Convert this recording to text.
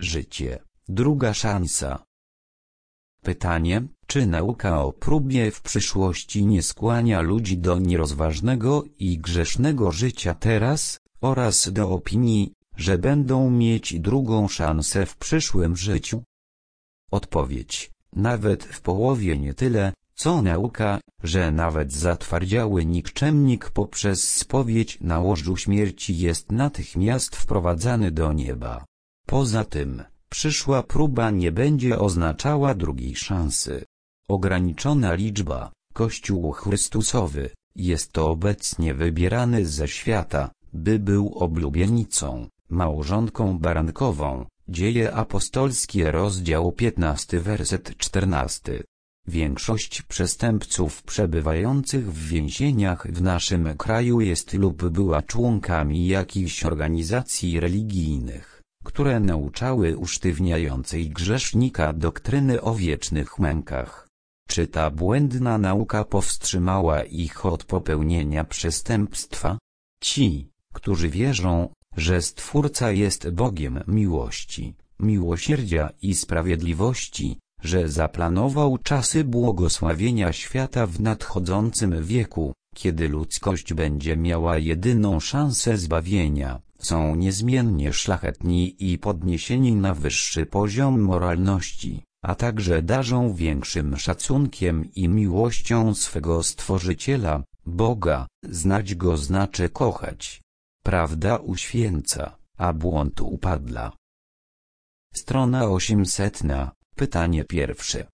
życie, druga szansa. Pytanie, czy nauka o próbie w przyszłości nie skłania ludzi do nierozważnego i grzesznego życia teraz, oraz do opinii, że będą mieć drugą szansę w przyszłym życiu? Odpowiedź, nawet w połowie nie tyle, co nauka, że nawet zatwardziały nikczemnik poprzez spowiedź na łożu śmierci jest natychmiast wprowadzany do nieba. Poza tym, przyszła próba nie będzie oznaczała drugiej szansy. Ograniczona liczba, Kościół Chrystusowy, jest to obecnie wybierany ze świata, by był oblubienicą, małżonką barankową. Dzieje apostolskie rozdział 15 werset 14. Większość przestępców przebywających w więzieniach w naszym kraju jest lub była członkami jakichś organizacji religijnych, które nauczały usztywniającej grzesznika doktryny o wiecznych mękach. Czy ta błędna nauka powstrzymała ich od popełnienia przestępstwa? Ci, którzy wierzą, że Stwórca jest Bogiem miłości, miłosierdzia i sprawiedliwości, że zaplanował czasy błogosławienia świata w nadchodzącym wieku, kiedy ludzkość będzie miała jedyną szansę zbawienia, są niezmiennie szlachetni i podniesieni na wyższy poziom moralności, a także darzą większym szacunkiem i miłością swego Stworzyciela, Boga. Znać Go znaczy kochać. Prawda uświęca, a błąd upadla. Strona 800. Pytanie pierwsze.